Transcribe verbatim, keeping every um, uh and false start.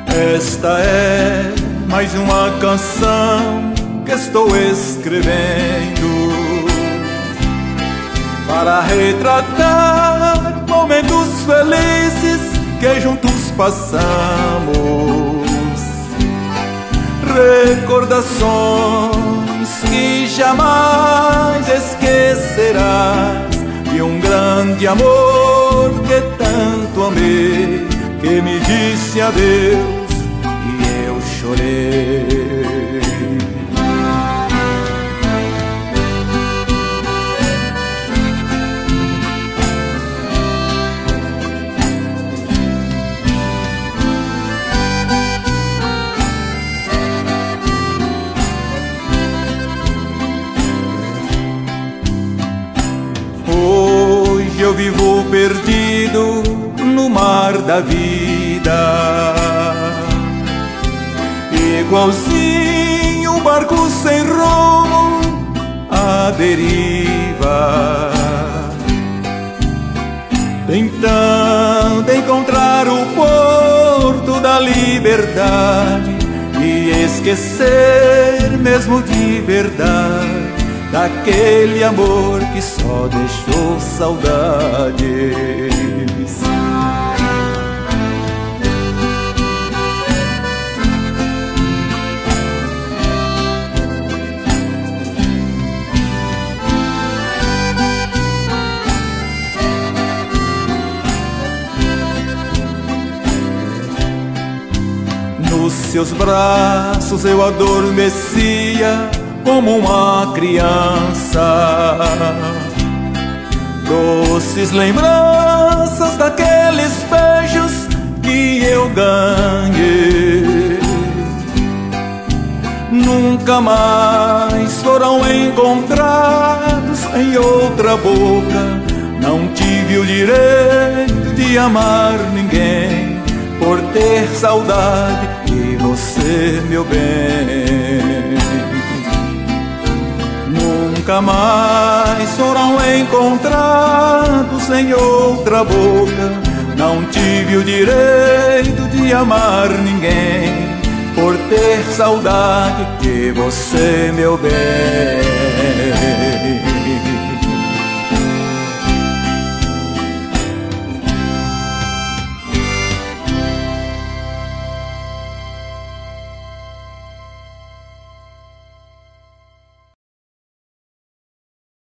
Esta é mais uma canção que estou escrevendo para retratar momentos felizes que juntos passamos, recordações que jamais esquecerás, de um grande amor que tanto amei, que me disse adeus e eu chorei. Hoje eu vivo perdido no mar da vida, igualzinho um barco sem rumo à deriva, tentando encontrar o porto da liberdade e esquecer mesmo de verdade daquele amor que só deixou saudades. Nos seus braços eu adormecia como uma criança, doces lembranças daqueles beijos que eu ganhei. Nunca mais foram encontrados em outra boca. Não tive o direito de amar ninguém, por ter saudade de você, meu bem. Nunca mais foram encontrados em outra boca. Não tive o direito de amar ninguém, por ter saudade de você, meu bem.